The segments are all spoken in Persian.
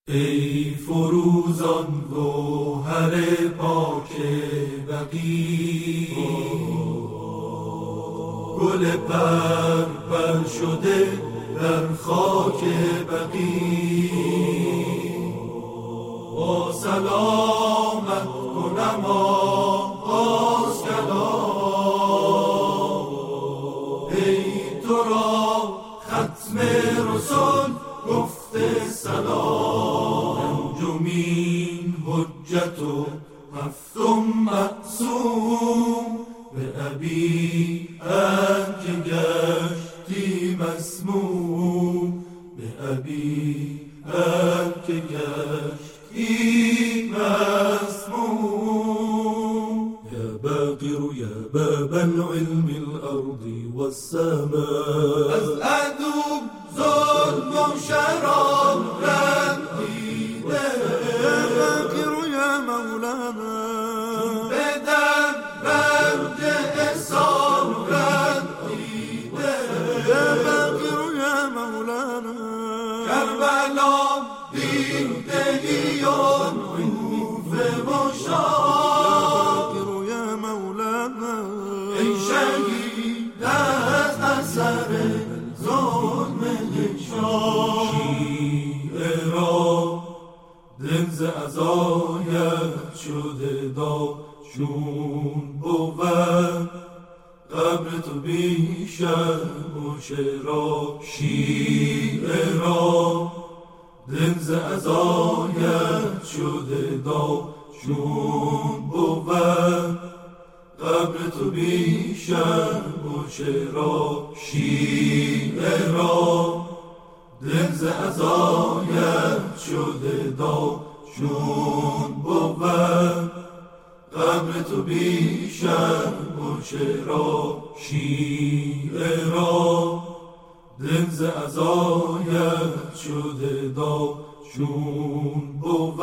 ای فروزان گوهر پاک بقی، گل پر شده در خاک بقی. با سلامت کنم آغاز کلام، ای تو را ختم رسل گفته سلام. پنجمین حجت و هفتم معصوم، به ابی که گشتی مسموم، به ابی که گشتی مسموم. یا باقر یا باب العلم الارض والسماء، از عدو ظلم و شرار رنجیده. یا باقر یا مولانا، بدن برج احسان رنجیده. یا باقر یا مولانا، کربلا دیده ایان کوفه و شام. یا باقر یا مولانا، ای شهید از اثر ظلم شاه. شیعه را دل ز عزایت شده داد، چون بود قبر تو بیشتر و چرا. شیعه را دل ز عزایت شده داد، چون بود قبر تو بیشتر و چرا. شیعه را دل ز عزایت شده داد، چون بود قبر تو بیشتر و چرا. شیعه را دل ز عزایت شده داد، چون بود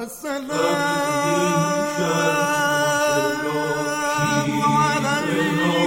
السلام علیکم.